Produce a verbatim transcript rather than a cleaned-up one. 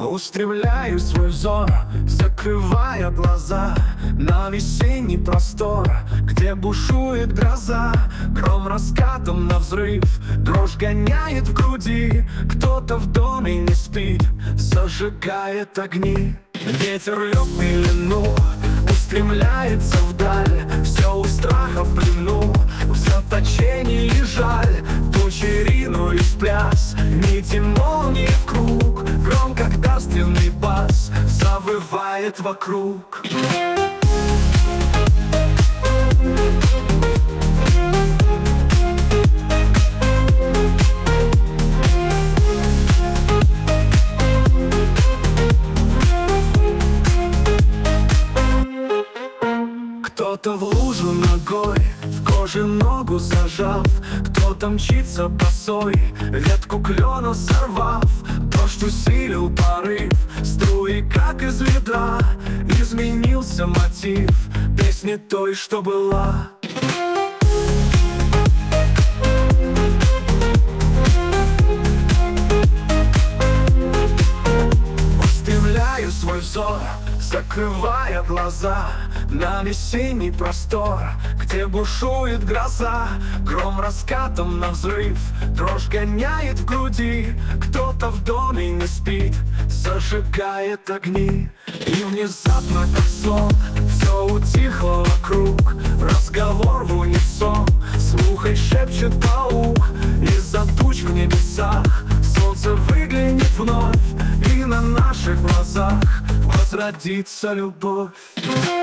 Устремляю свой взор, закрывая глаза на весенний простор, где бушует гроза. Гром раскатом на взрыв, дрожь гоняет в груди. Кто-то в доме не спит, зажигает огни. Ветер лег в пелену, устремляется вдаль. Все у страха в плену, в заточении жаль. Тучи ринулись в пляс, нити молнии в круг. Гром, как дарственный бас, завывает вокруг. Кто-то в лужу ногой, в коже ногу зажав. Кто-то мчится босой, ветку клена сорвав. Дождь усилил порыв, струи как из ведра. Изменился мотив песни той, что была. Устремляю свой взор, закрывая глаза на весенний простор, где бушует гроза. Гром раскатом на взрыв, дрожь гоняет в груди. Кто-то в доме не спит, зажигает огни. И внезапно, как сон, все утихло вокруг. Разговор в унисон, слухой шепчет паук. Из-за туч в небесах солнце выглянет вновь, и на наших глазах возродится любовь.